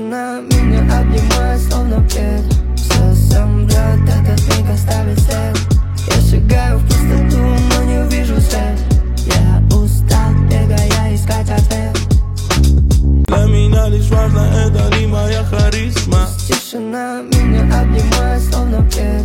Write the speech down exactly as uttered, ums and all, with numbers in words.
Тишина меня обнимает, словно плед. Все сам брат, этот миг оставит след. Я шагаю в пустоту, но не увижу свет. Я устал, бегая искать ответ. Для меня лишь важно, это ли моя харизма. Тишина меня обнимает, словно плед.